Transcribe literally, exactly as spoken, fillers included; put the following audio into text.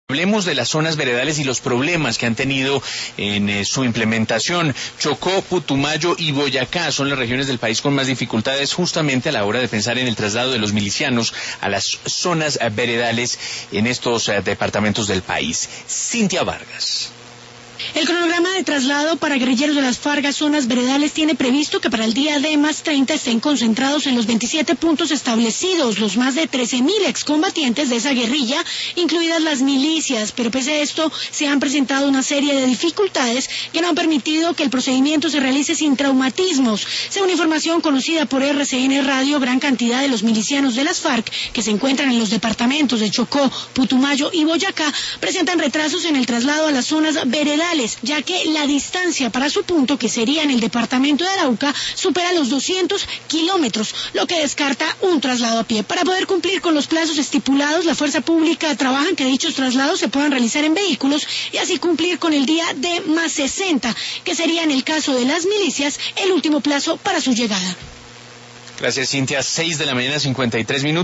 Hablemos de las zonas veredales y los problemas que han tenido en eh, su implementación. Chocó, Putumayo y Boyacá son las regiones del país con más dificultades justamente a la hora de pensar en el traslado de los milicianos a las zonas eh, veredales en estos eh, departamentos del país. Cintia Vargas. El cronograma de traslado para guerrilleros de las FARC a zonas veredales tiene previsto que para el día D más treinta estén concentrados en los veintisiete puntos establecidos, los más de trece mil excombatientes de esa guerrilla, incluidas las milicias, pero pese a esto se han presentado una serie de dificultades que no han permitido que el procedimiento se realice sin traumatismos. Según información conocida por R C N Radio, gran cantidad de los milicianos de las FARC que se encuentran en los departamentos de Chocó, Putumayo y Boyacá presentan retrasos en el traslado a las zonas veredales, ya que la distancia para su punto, que sería en el departamento de Arauca, supera los doscientos kilómetros, lo que descarta un traslado a pie. Para poder cumplir con los plazos estipulados, la fuerza pública trabaja en que dichos traslados se puedan realizar en vehículos y así cumplir con el día D más sesenta, que sería en el caso de las milicias el último plazo para su llegada. Gracias, Cintia. Seis de la mañana, cincuenta y tres minutos.